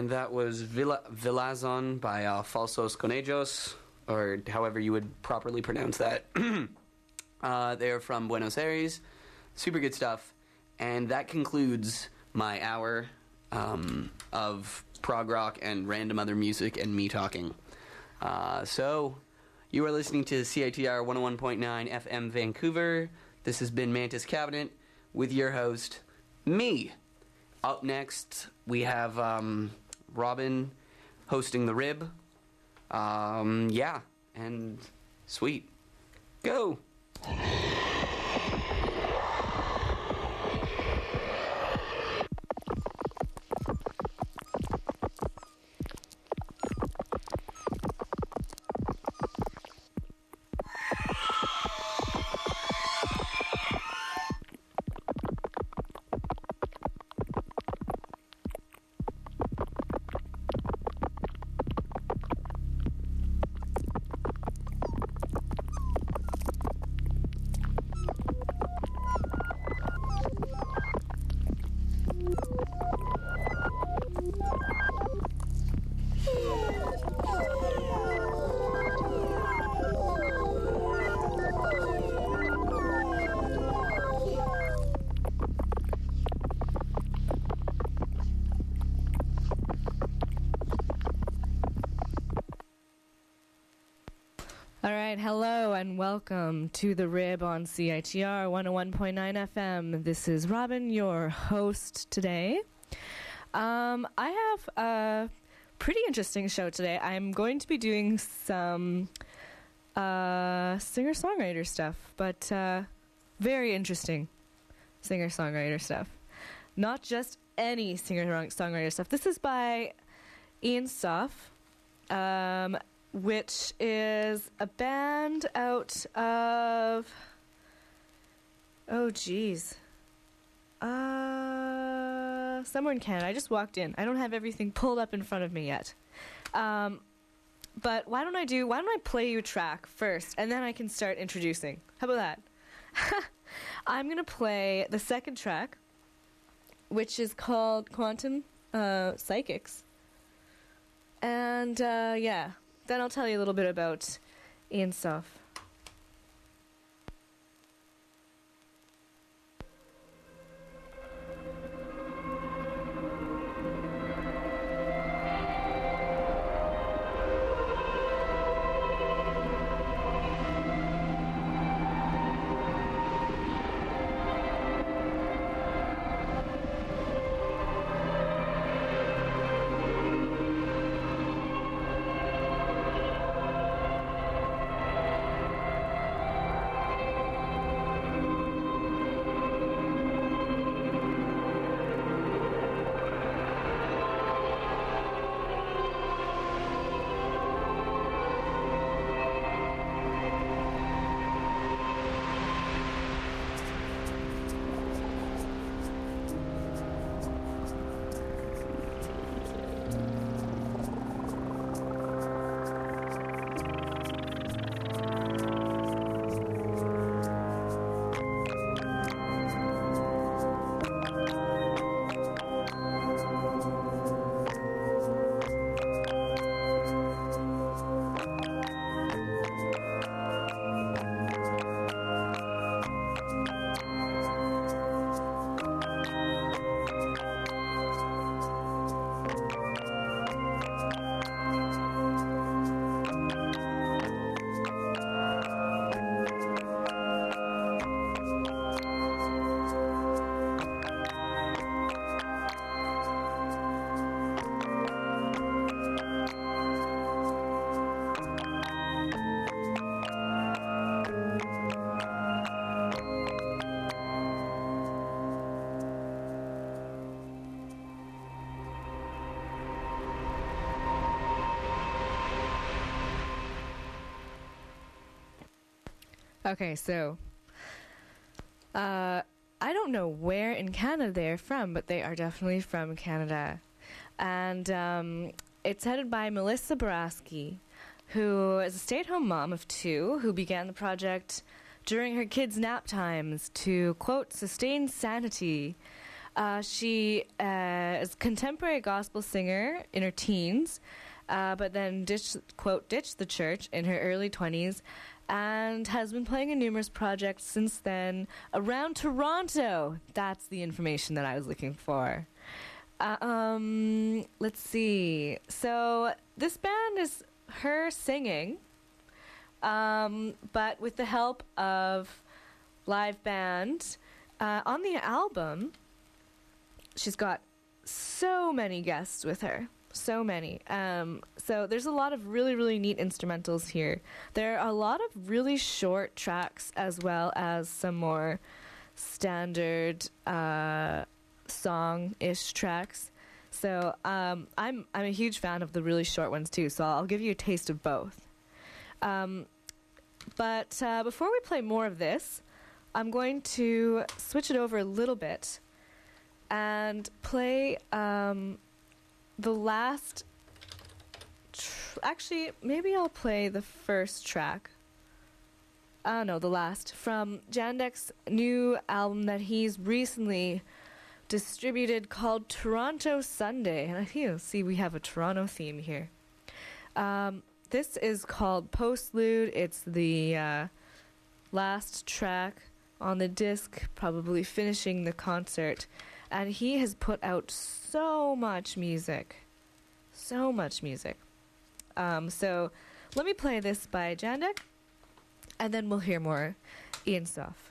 And that was Villazon by Falsos Conejos, or however you would properly pronounce that. They're from Buenos Aires. Super good stuff. And that concludes my hour of prog rock and random other music and me talking. So, you are listening to CITR 101.9 FM Vancouver. This has been Mantis Cabinet with your host, me. Up next, we have Robin hosting the Rib. Yeah, and sweet. Go! All right, hello and welcome to the Rib on CITR 101.9 FM. This is Robin, your host today. I have a pretty interesting show today. I'm going to be doing some singer-songwriter stuff, but very interesting singer-songwriter stuff. Not just any singer-songwriter stuff. This is by Ian Stoff, which is a band out of... somewhere in Canada. I just walked in. I don't have everything pulled up in front of me yet. But why don't I play you a track first, and then I can start introducing. How about that? I'm going to play the second track, which is called Quantum Psychics. And, yeah. Then I'll tell you a little bit about Ian Stoff. Okay, so I don't know where in Canada they're from, but they are definitely from Canada. And it's headed by Melissa Borowski, who is a stay-at-home mom of two who began the project during her kids' nap times to, quote, sustain sanity She is a contemporary gospel singer in her teens, but then ditched the church in her early 20s and has been playing in numerous projects since then around Toronto. That's the information that I was looking for. Let's see. So this band is her singing, but with the help of live band. On the album, she's got so many guests with her. So many. So there's a lot of really, really neat instrumentals here. There are a lot of really short tracks as well as some more standard song-ish tracks. So I'm a huge fan of the really short ones too, so I'll give you a taste of both. But before we play more of this, I'm going to switch it over a little bit and play the last... Actually, maybe I'll play the first track. No, the last. From Jandek's new album that he's recently distributed called Toronto Sunday. And I think you'll see we have a Toronto theme here. This is called Postlude. It's the last track on the disc, probably finishing the concert. And he has put out so much music. So much music. So let me play this by Jandek, and then we'll hear more Ian Stoff.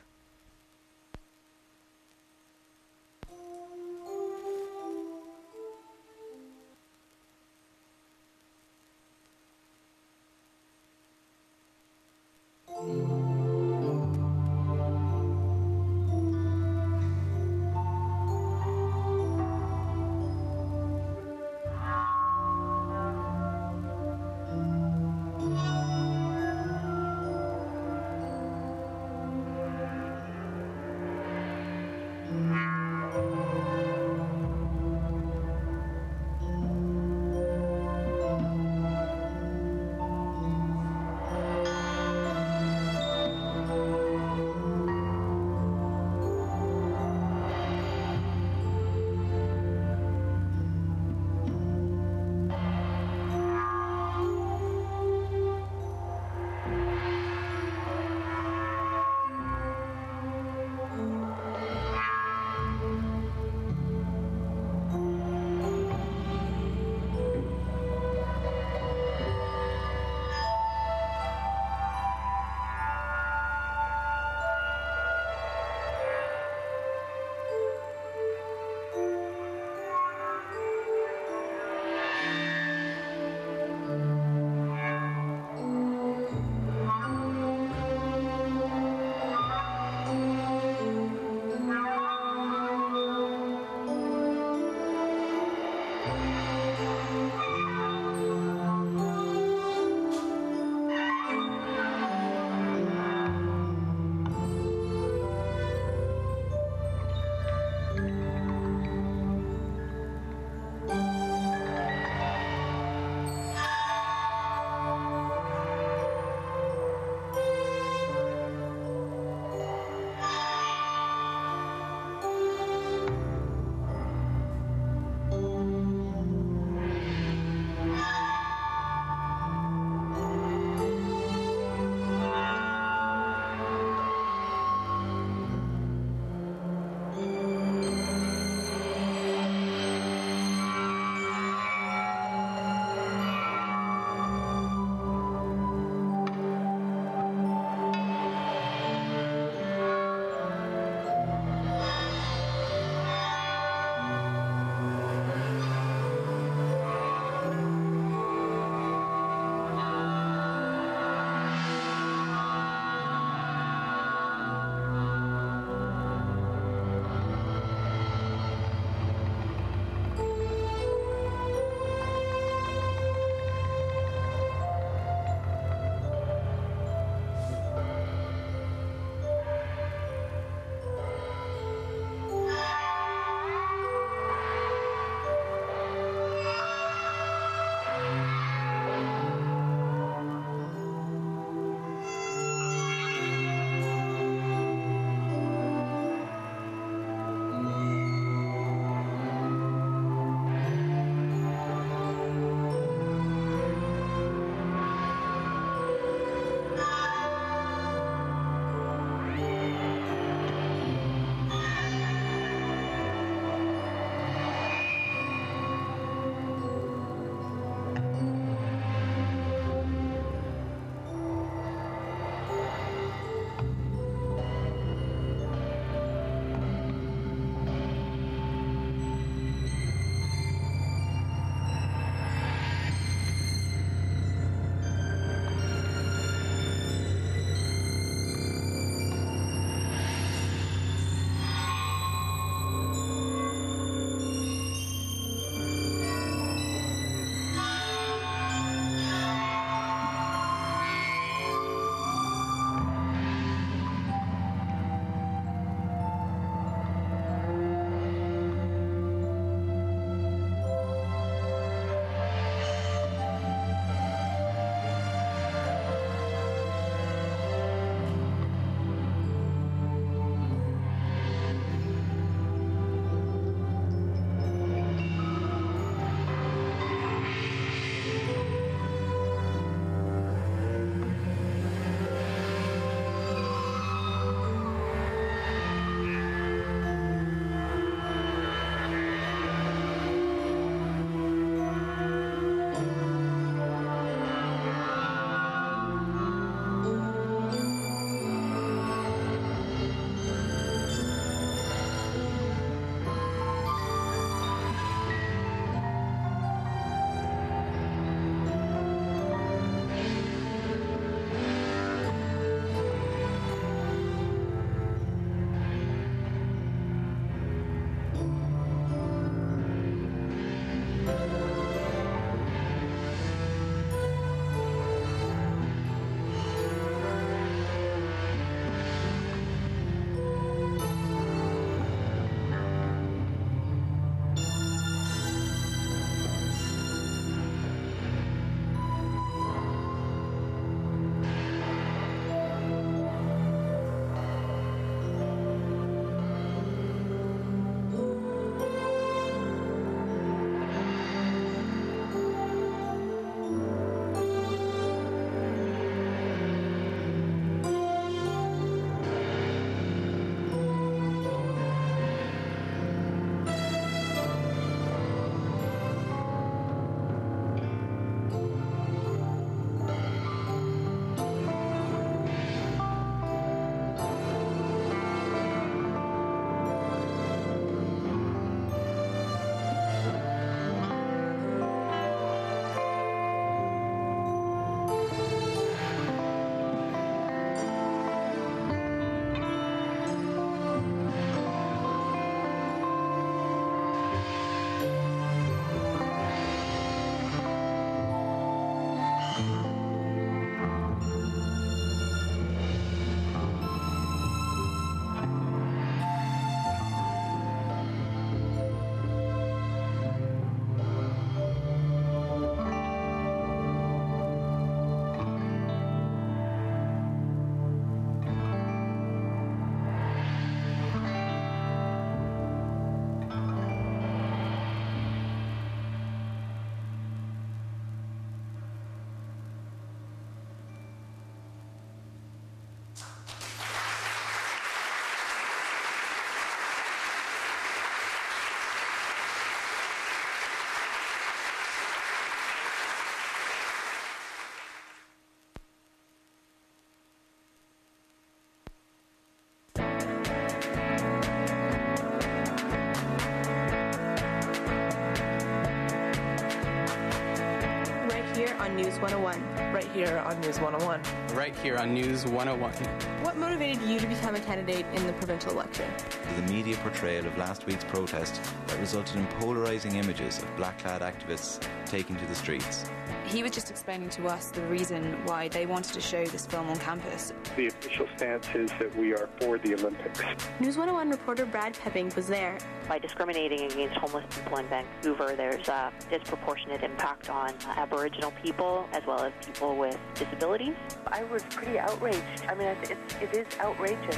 on News 101. Right here on News 101. Right here on News 101. What motivated you to become a candidate in the provincial election? The media portrayal of last week's protest that resulted in polarising images of black-clad activists taking to the streets. He was just explaining to us the reason why they wanted to show this film on campus. The official stance is that we are for the Olympics. News 101 reporter Brad Pepping was there. By discriminating against homeless people in Vancouver, there's a disproportionate impact on Aboriginal people as well as people with disabilities. I was pretty outraged. I mean, it is outrageous.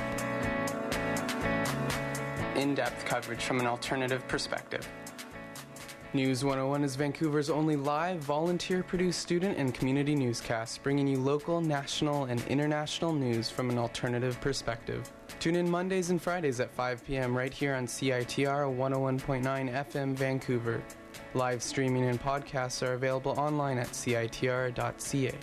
In-depth coverage from an alternative perspective. News 101 is Vancouver's only live, volunteer-produced student and community newscast, bringing you local, national, and international news from an alternative perspective. Tune in Mondays and Fridays at 5 p.m. right here on CITR 101.9 FM Vancouver. Live streaming and podcasts are available online at citr.ca.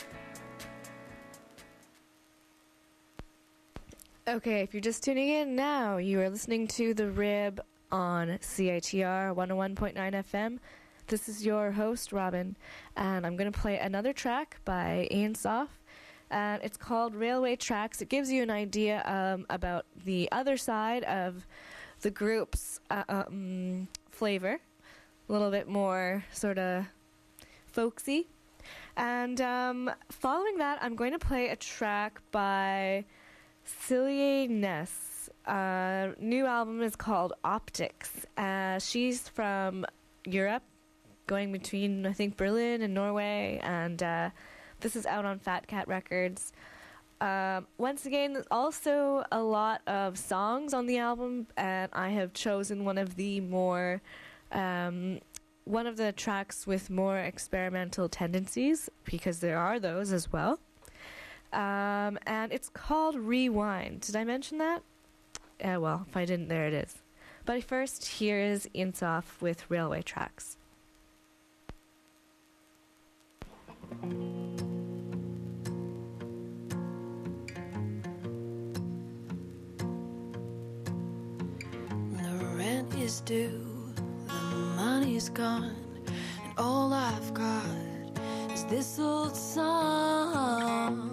Okay, if you're just tuning in now, you are listening to The Rib on CITR 101.9 FM. This is your host, Robin, and I'm going to play another track by Ian Soff, and it's called Railway Tracks. It gives you an idea about the other side of the group's flavor, a little bit more sort of folksy. And following that, I'm going to play a track by Celia Ness. New album is called Optics. She's from Europe, going between, I think, Berlin and Norway, and this is out on Fat Cat Records. Once again, there's also a lot of songs on the album, and I have chosen one of the tracks with more experimental tendencies, because there are those as well. And it's called Rewind. Did I mention that? Well, if I didn't, there it is. But first, here is Insoff with Railway Tracks. The rent is due, the money's gone, and all I've got is this old song.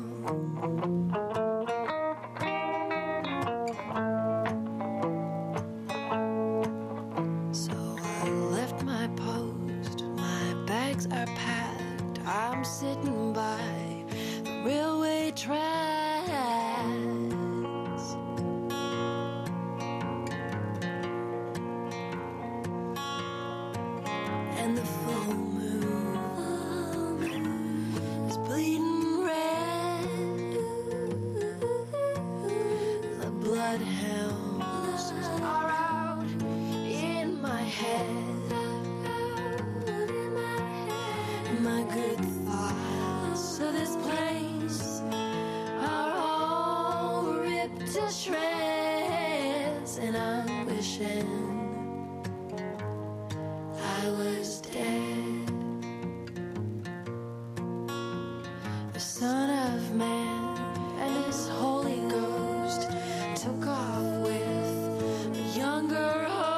Are packed. I'm sitting by the railway tracks, and the full moon is bleeding red. The bloodhounds are out in my head. My good thoughts of this place are all ripped to shreds, and I'm wishing I was dead. The Son of Man and His Holy Ghost took off with a younger host.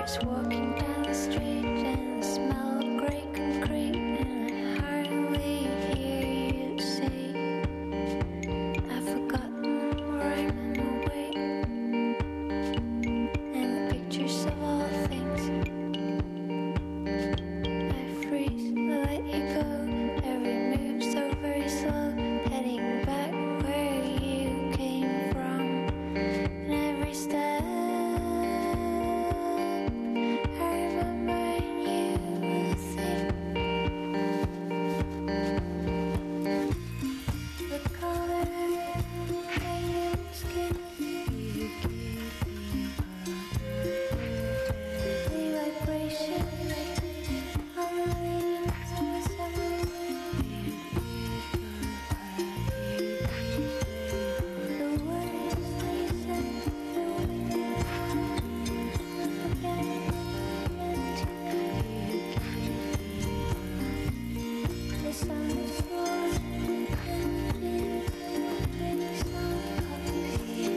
Just walking down the street and the smell of grey concrete, and I hardly hear you say, I've forgotten where I'm away, and the pictures of all things. I freeze, I let you go. Every move so very slow, heading back where you came from, and every step. I remember you were the thing. The color painted skin. You give me the vibration on the leaves of the summer wind. The words they said, the wind again meant to be. The sun is falling and the song of you.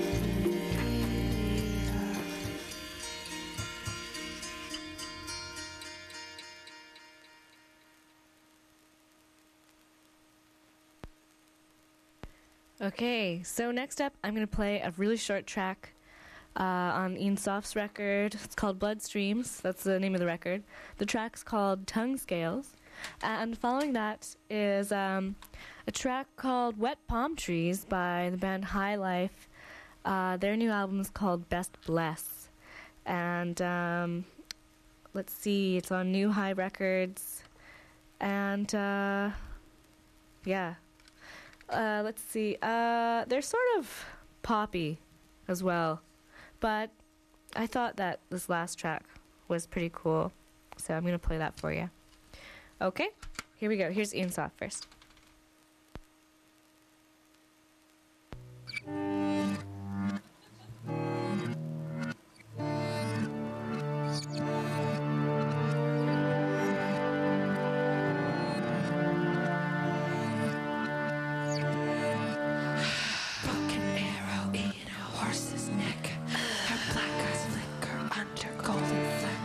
Okay, so next up, I'm going to play a really short track on Ian Soft's record. It's called Bloodstreams. That's the name of the record. The track's called Tongue Scales. And following that is a track called Wet Palm Trees by the band High Life. Their new album is called Best Bless. And let's see, it's on New High Records. And yeah. Let's see. They're sort of poppy as well. But I thought that this last track was pretty cool. So I'm going to play that for you. Okay, here we go. Here's Ian Soft first. Broken arrow in a horse's neck. Her black eyes flicker under golden fleck.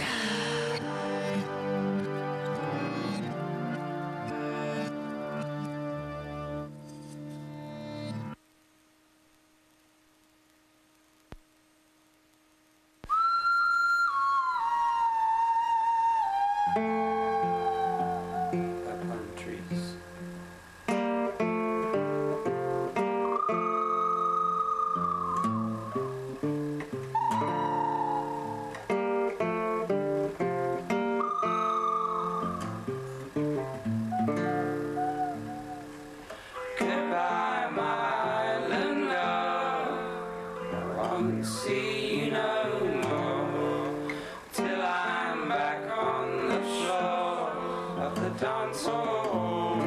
Palm trees. Goodbye, my island love. I won't see you no more till I'm back on the floor of the dance hall.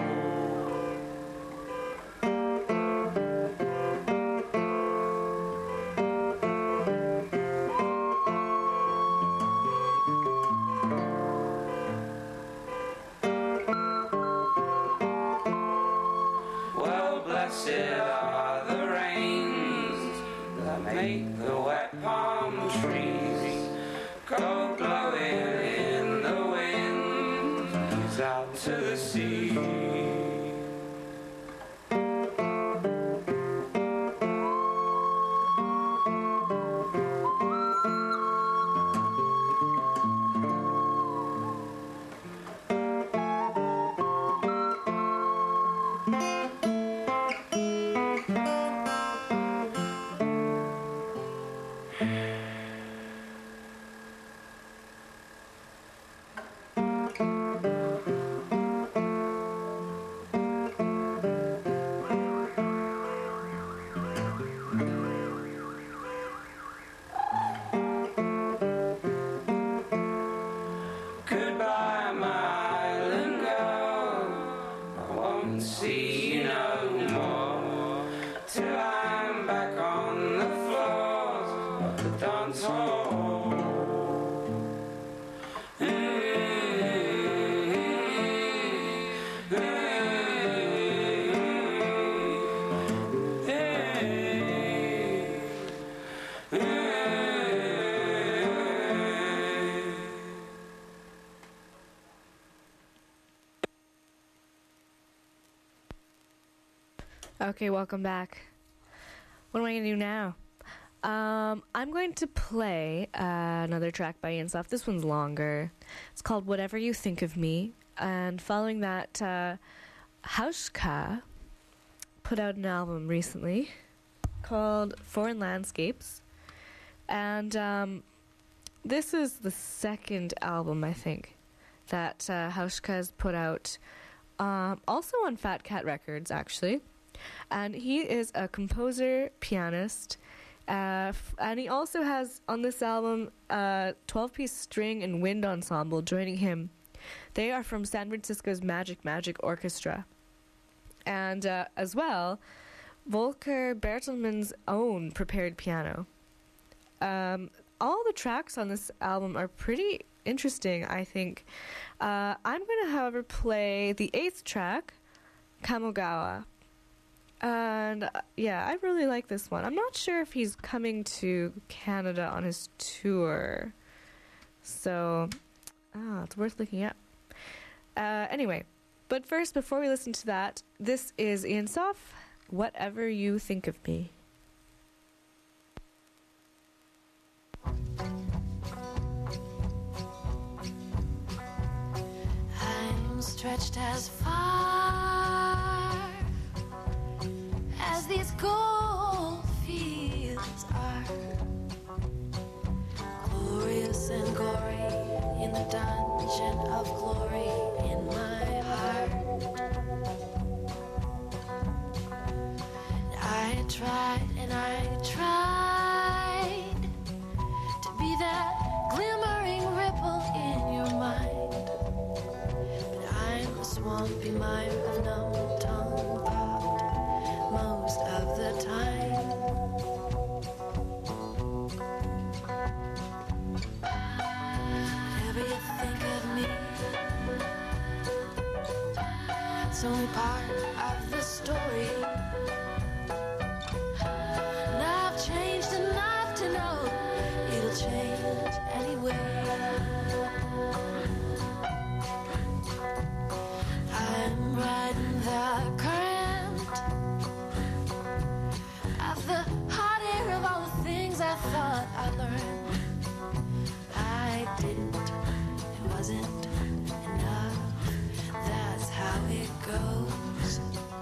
Well, blessed are the rains that make the wet palm trees go blowing in the wind out to the sea. Okay, welcome back. What am I going to do now? I'm going to play another track by Ian Soft. This one's longer. It's called Whatever You Think of Me. And following that, Hauschka put out an album recently called Foreign Landscapes. And this is the second album, I think, that Hauschka has put out. Also on Fat Cat Records, actually. And he is a composer, pianist, and he also has on this album a 12-piece string and wind ensemble joining him. They are from San Francisco's Magic Orchestra. And as well, Volker Bertelmann's own prepared piano. All the tracks on this album are pretty interesting, I think. I'm going to, however, play the 8th track, Kamogawa. And yeah, I really like this one. I'm not sure if he's coming to Canada on his tour, so it's worth looking up. Anyway, but first, before we listen to that, this is Ian Soft, Whatever You Think of Me. I'm stretched as far as these gold fields are, glorious and gory in the dungeon of glory in my heart. I tried and I tried to be that glimmering ripple in your mind, but I'm a swampy mire of numb tongue thought most of the time. Whatever you think of me, it's only part of the story. And I've changed enough to know it'll change anyway. I'm riding the current of the hot air of all the things I thought I learned. I didn't, it wasn't enough. That's how it goes.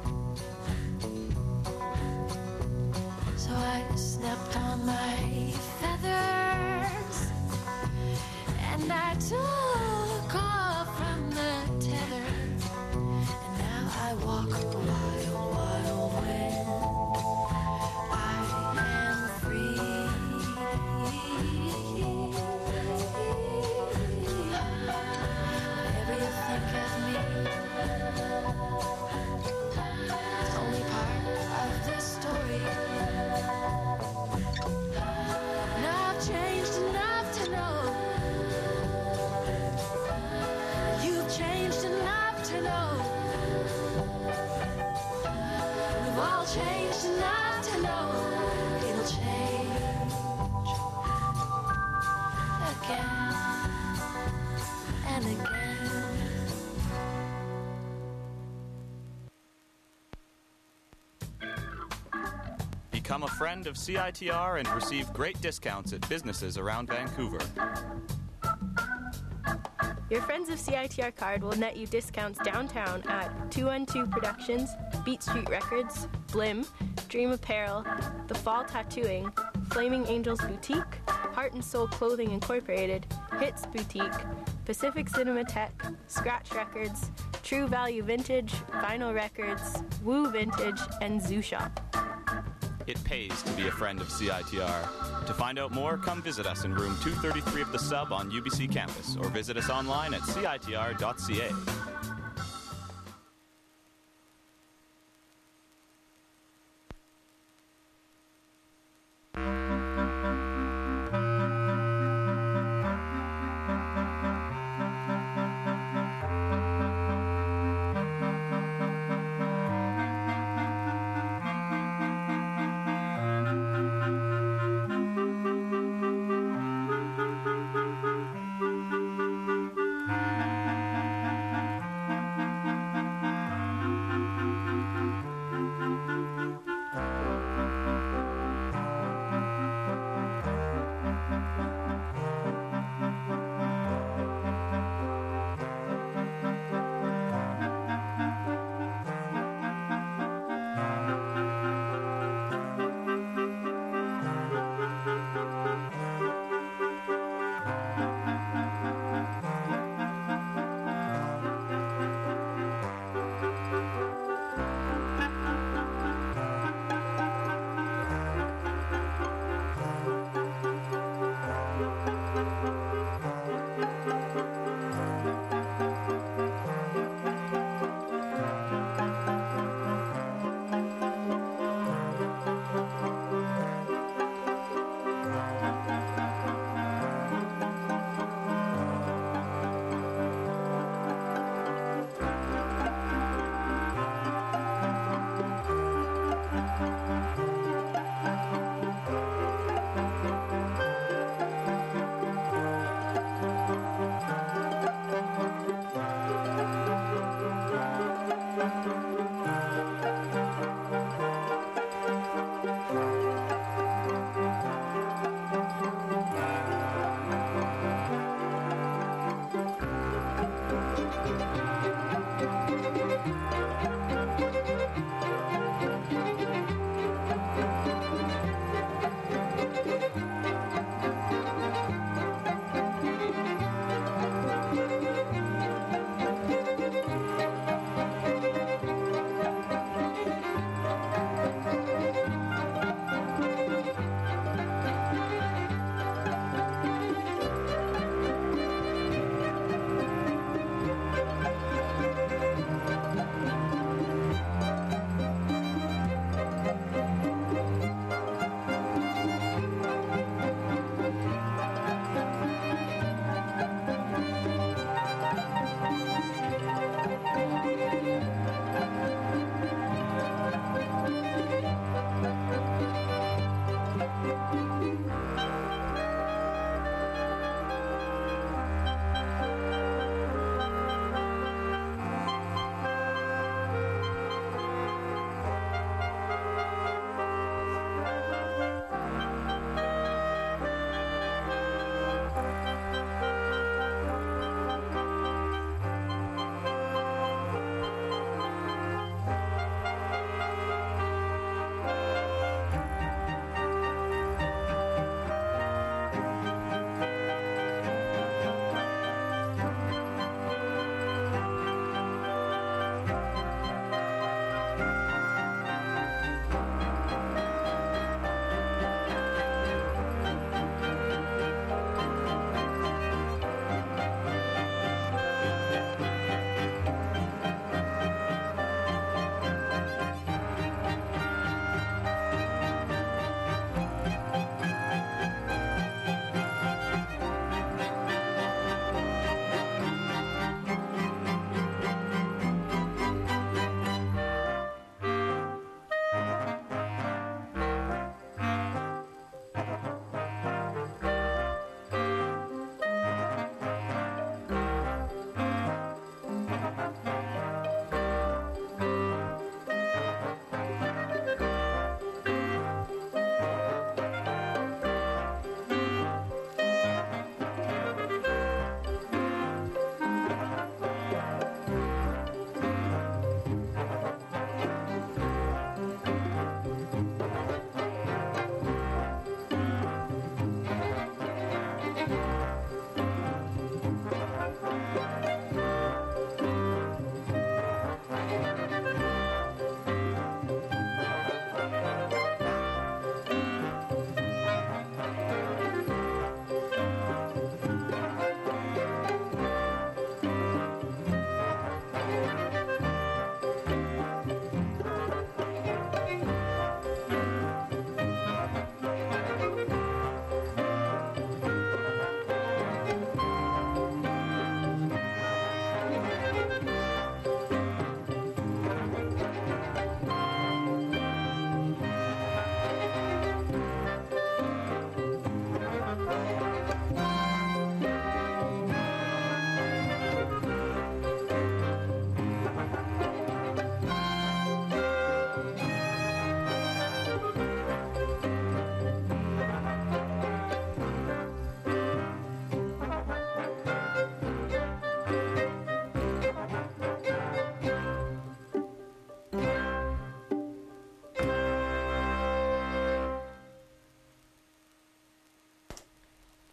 So I snapped on my feathers and I took off from the tether. And now I walk a wild, wild wind. I am free. Whatever you think of me, it's only part of the story. And I've changed enough to know. You've changed enough to know. We've all changed enough to know it'll change again and again. Become a friend of CITR and receive great discounts at businesses around Vancouver. Your Friends of CITR card will net you discounts downtown at 212 Productions, Beat Street Records, Blim, Dream Apparel, The Fall Tattooing, Flaming Angels Boutique, Heart and Soul Clothing Incorporated, Hits Boutique, Pacific Cinematheque, Scratch Records, True Value Vintage, Vinyl Records, Woo Vintage, and Zoo Shop. It pays to be a friend of CITR. To find out more, come visit us in room 233 of the Sub on UBC campus, or visit us online at citr.ca.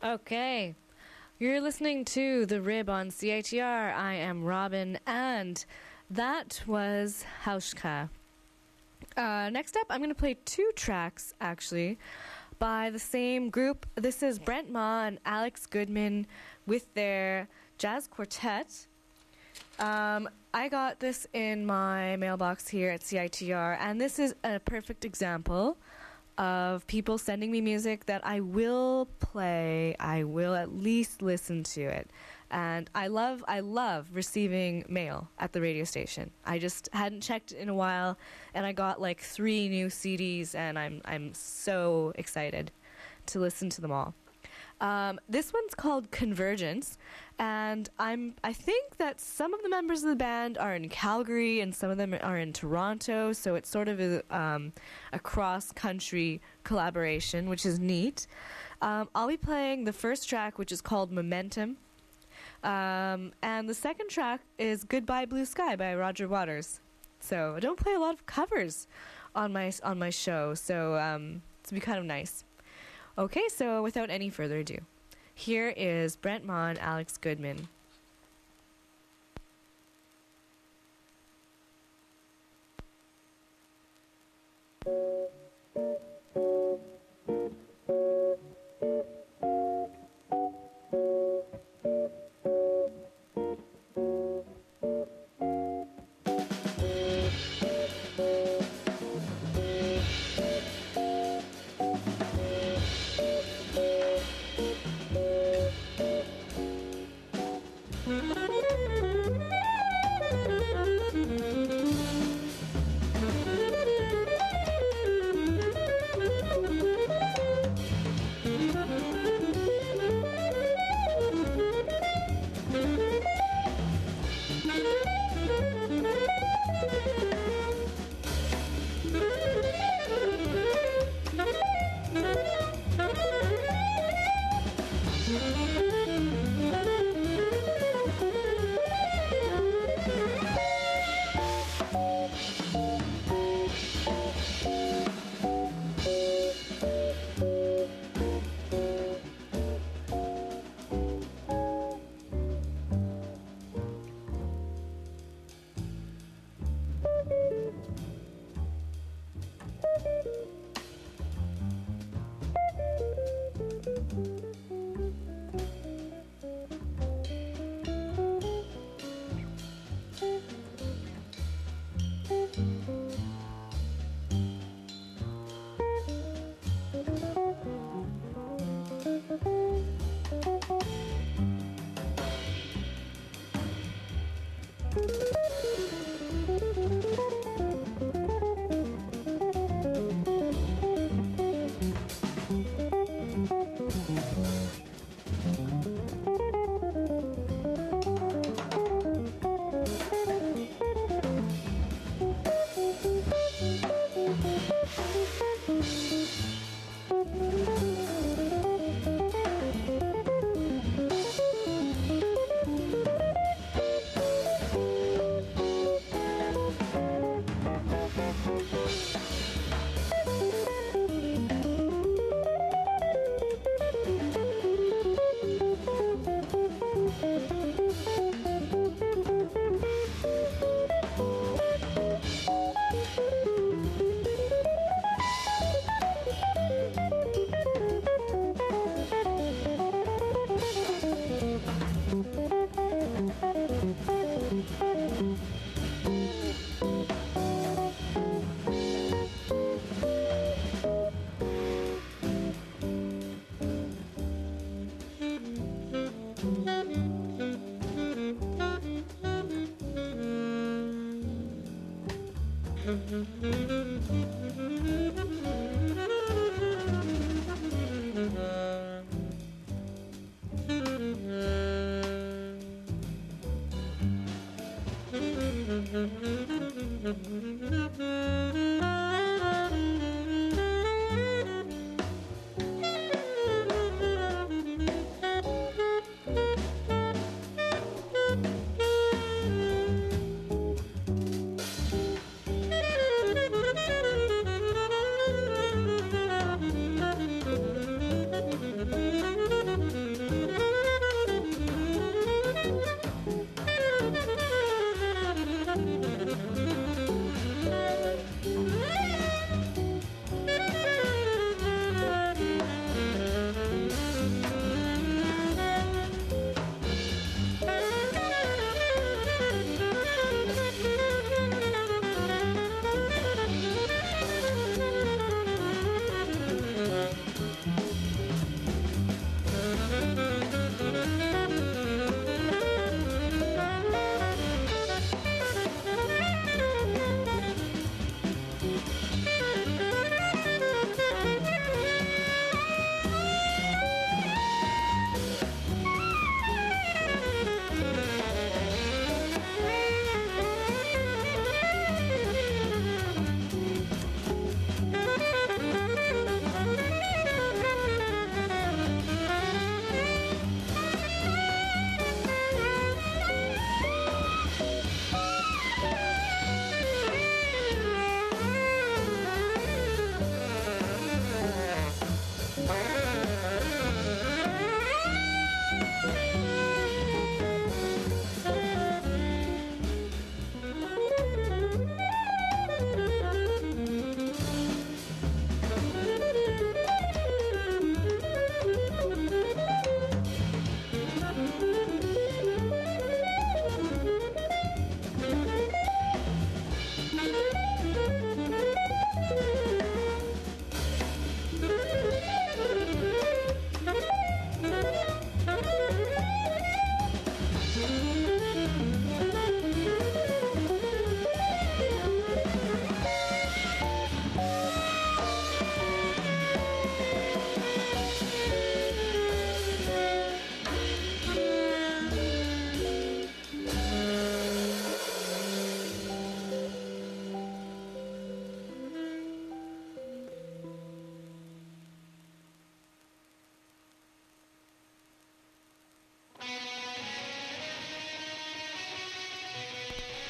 Okay. You're listening to The Rib on CITR. I am Robin, and that was Hauschka. Next up, I'm going to play 2 tracks, actually, by the same group. This is Brent Ma and Alex Goodman with their jazz quartet. I got this in my mailbox here at CITR, and this is a perfect example of people sending me music that I will play. I will at least listen to it. And I love receiving mail at the radio station. I just hadn't checked in a while, and I got like 3 new CDs, and I'm so excited to listen to them all. This one's called Convergence, and I think that some of the members of the band are in Calgary and some of them are in Toronto, so it's sort of a cross-country collaboration, which is neat. I'll be playing the first track, which is called Momentum, and the second track is Goodbye Blue Sky by Roger Waters. So I don't play a lot of covers on my show, so it's be kind of nice. Okay, so without any further ado, here is Brent Ma and Alex Goodman.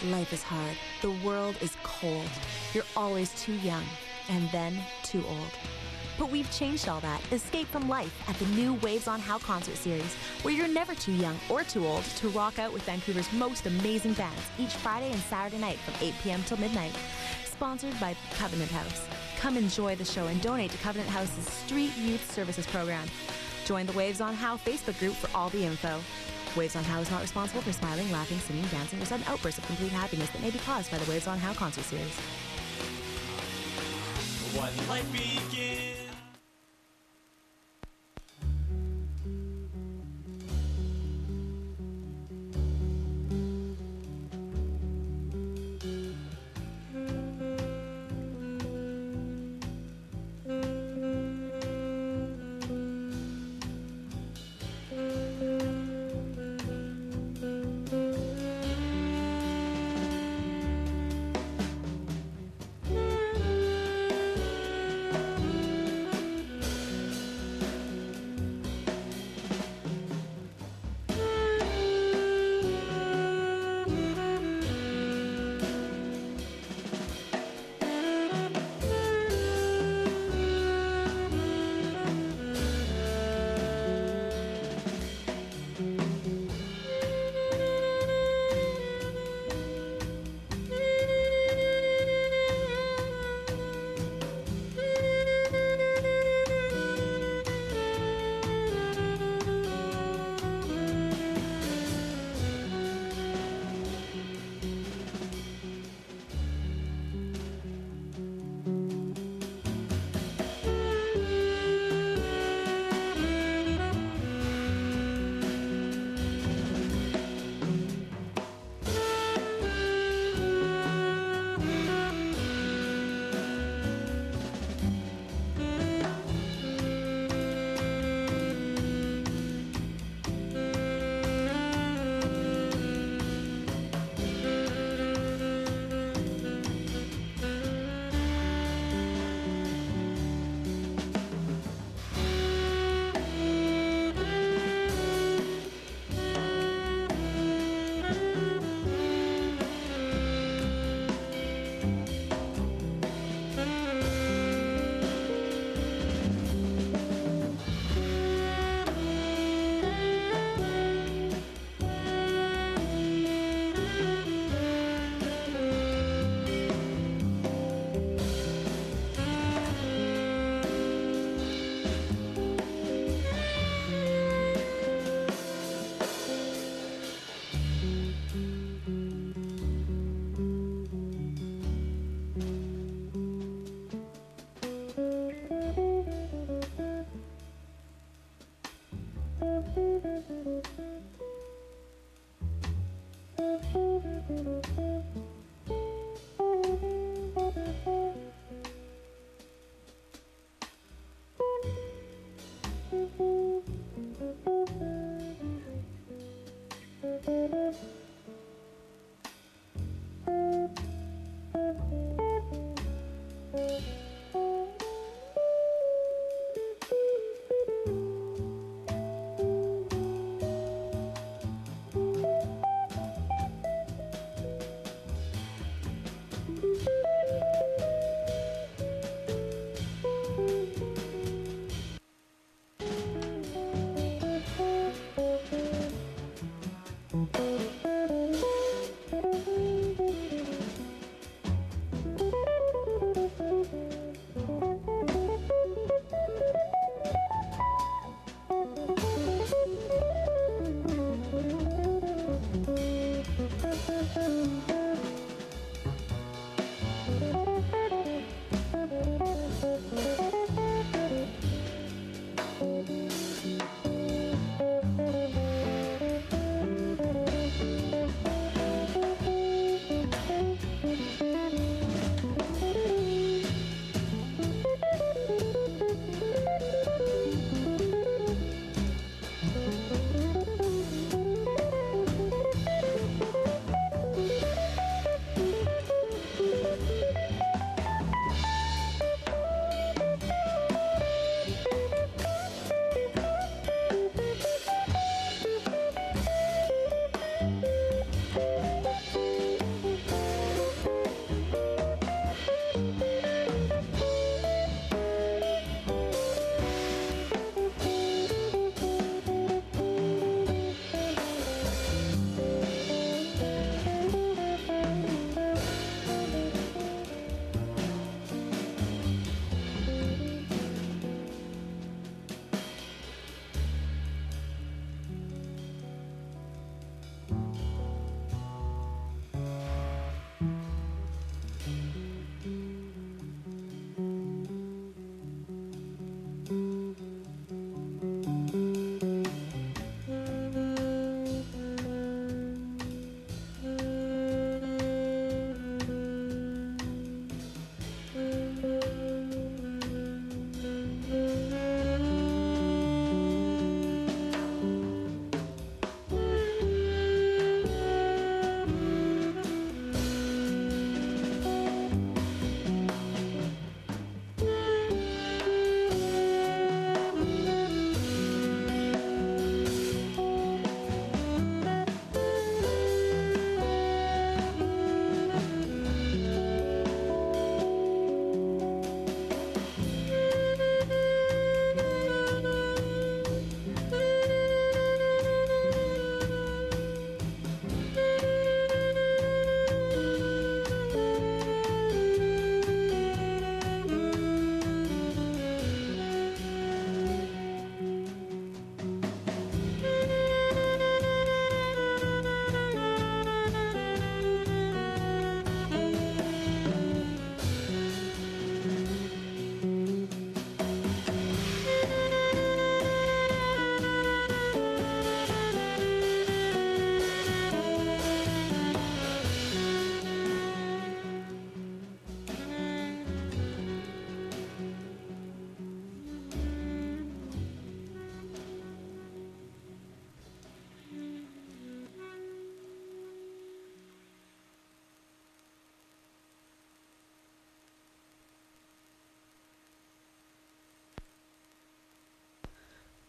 Life is hard. The world is cold. You're always too young, and then too old. But we've changed all that. Escape from life at the new Waves on How concert series, where you're never too young or too old to rock out with Vancouver's most amazing bands each Friday and Saturday night from 8 p.m. till midnight. Sponsored by Covenant House. Come enjoy the show and donate to Covenant House's Street Youth Services program. Join the Waves on How Facebook group for all the info. Waves on How is not responsible for smiling, laughing, singing, dancing, or sudden outbursts of complete happiness that may be caused by the Waves on How concert series. One life begins.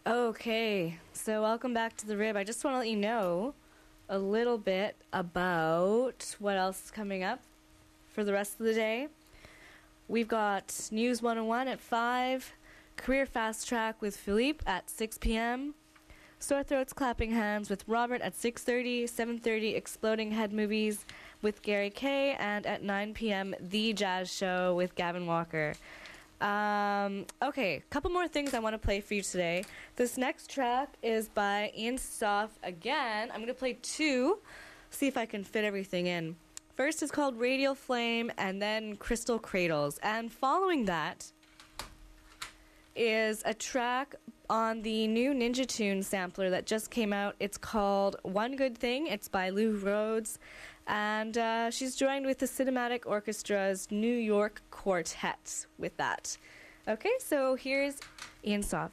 Okay, so welcome back to the Rib. I just want to let you know a little bit about what else is coming up for the rest of the day. We've got News 101 at 5, Career Fast Track with Philippe at 6 p.m., Sore Throats Clapping Hands with Robert at 6:30, 7:30 Exploding Head Movies with Gary Kay, and at 9 p.m. The Jazz Show with Gavin Walker. Okay, a couple more things I want to play for you today. This next track is by Ian Soff again. I'm going to play two, see if I can fit everything in. First is called Radial Flame, and then Crystal Cradles. And following that is a track on the new Ninja Tune sampler that just came out. It's called One Good Thing. It's by Lou Rhodes, and she's joined with the Cinematic Orchestra's New York Quartet with that. Okay, so here's Ian Soff.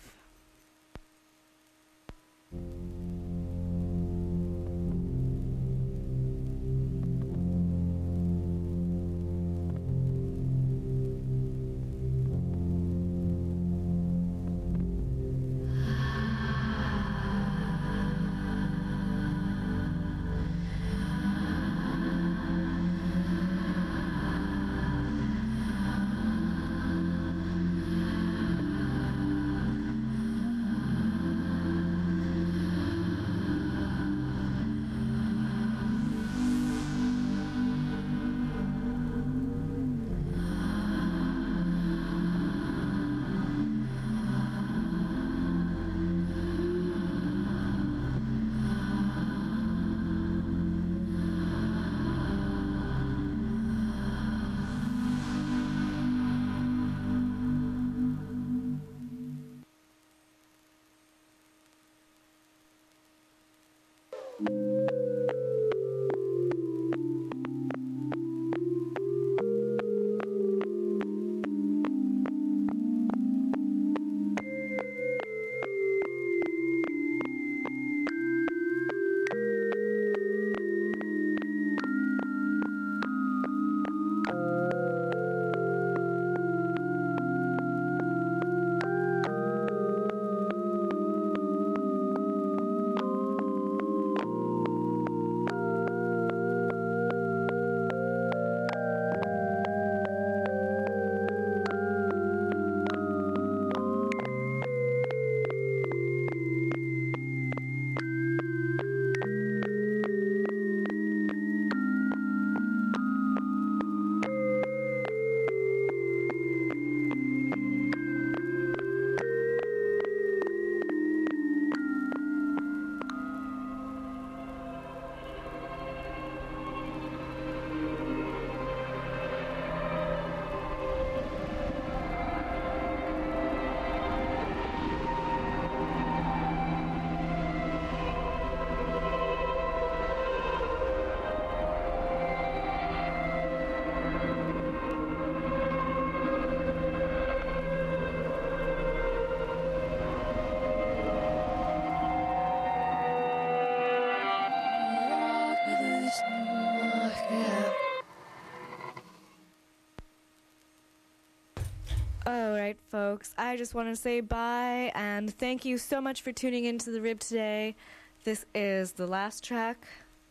Alright, folks, I just want to say bye, and thank you so much for tuning into The Rib today. This is the last track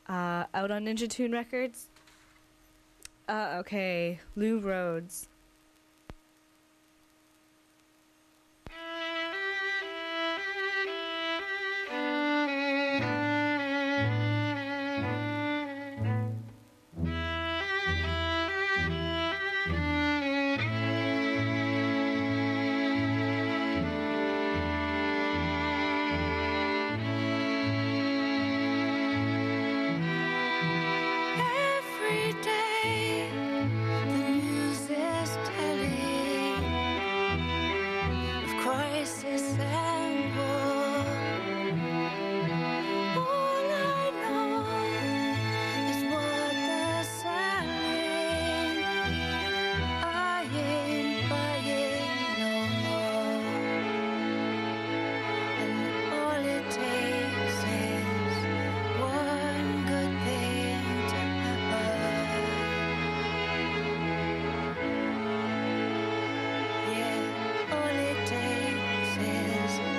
out on Ninja Tune Records. Okay, Lou Rhodes. Every day the news is telling of crisis and war. All I know is what they're selling. I ain't buying no more. And all it takes is one good thing to happen. Yeah, all it takes is